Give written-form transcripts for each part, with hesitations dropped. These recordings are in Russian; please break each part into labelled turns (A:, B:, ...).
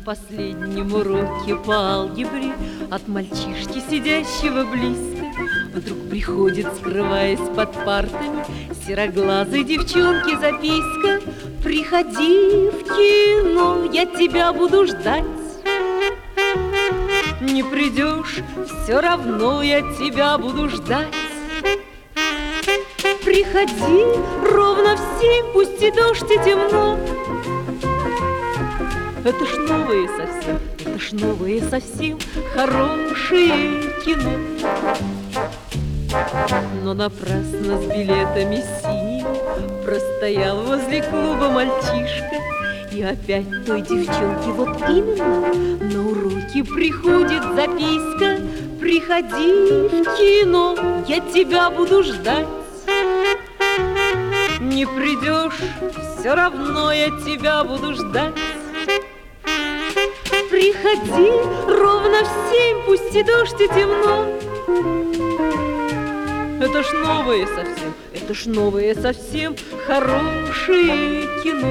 A: последнем уроке по алгебре от мальчишки, сидящего близко, вдруг приходит, скрываясь под партами, сероглазой девчонки записка: «Приходи в кино, я тебя буду ждать. Не придешь, все равно я тебя буду ждать. Приходи ровно в 7, пусть и дождь, и темно». Это ж новое совсем, это ж новое совсем хорошее кино. Но напрасно с билетами синими простоял возле клуба мальчишка. И опять той девчонке вот именно на уроке приходит записка: «Приходи в кино, я тебя буду ждать. Не придешь, все равно я тебя буду ждать. Приходи ровно в 7, пусть и дождь, и темно». Это ж новое совсем, это ж новое совсем хорошее кино.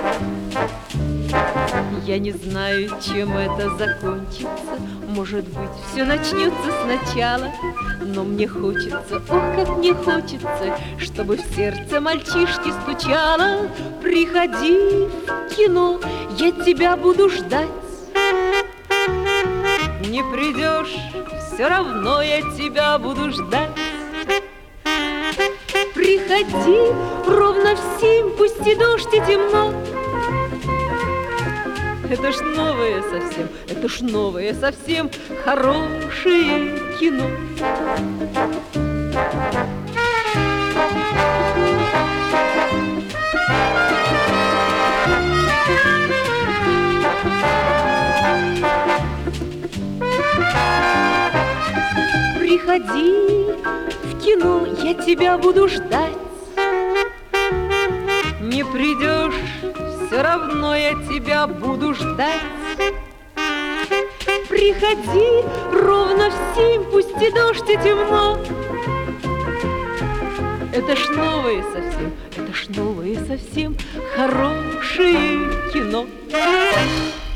A: Я не знаю, чем это закончится. Может быть, все начнется сначала. Но мне хочется, ох, как мне хочется, чтобы в сердце мальчишки стучало: «Приходи в кино, я тебя буду ждать. Не придешь, все равно я тебя буду ждать. Приходи ровно в 7, пусть и дождь, и темно». Это ж новое совсем, это ж новое совсем хорошее кино. Приходи в кино, я тебя буду ждать. Не придешь, все равно я тебя буду ждать. Приходи ровно в 7, пусть и дождь, и темно. Это ж новое совсем, это ж новое совсем хорошее кино.